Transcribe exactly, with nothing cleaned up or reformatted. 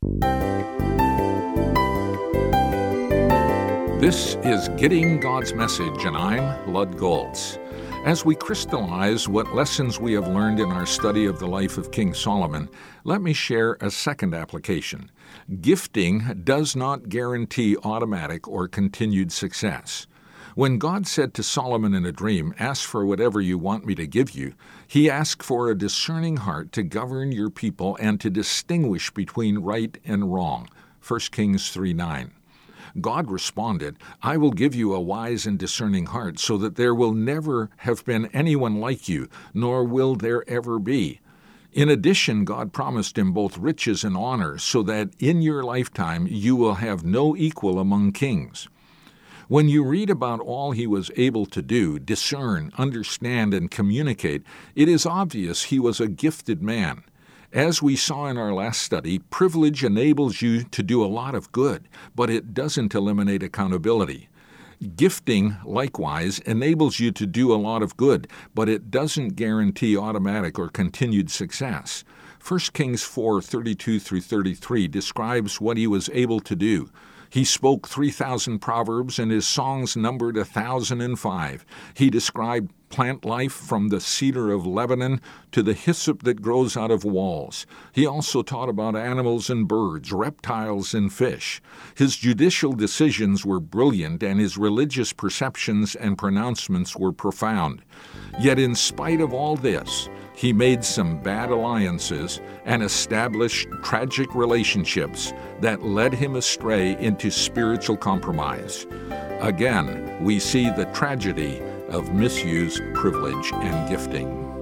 This is Getting God's Message, and I'm Lud Goltz. As we crystallize what lessons we have learned in our study of the life of King Solomon, let me share a second application. Gifting does not guarantee automatic or continued success. When God said to Solomon in a dream, "Ask for whatever you want me to give you," he asked for a discerning heart to govern your people and to distinguish between right and wrong. First Kings three nine. God responded, "I will give you a wise and discerning heart so that there will never have been anyone like you, nor will there ever be." In addition, God promised him both riches and honor so that in your lifetime you will have no equal among kings. When you read about all he was able to do, discern, understand, and communicate, it is obvious he was a gifted man. As we saw in our last study, privilege enables you to do a lot of good, but it doesn't eliminate accountability. Gifting, likewise, enables you to do a lot of good, but it doesn't guarantee automatic or continued success. First Kings four thirty-two through thirty-three describes what he was able to do. He spoke three thousand proverbs, and his songs numbered a thousand and five. He described plant life from the cedar of Lebanon to the hyssop that grows out of walls. He also taught about animals and birds, reptiles and fish. His judicial decisions were brilliant, and his religious perceptions and pronouncements were profound. Yet in spite of all this, he made some bad alliances and established tragic relationships that led him astray into spiritual compromise. Again, we see the tragedy of misused privilege and gifting.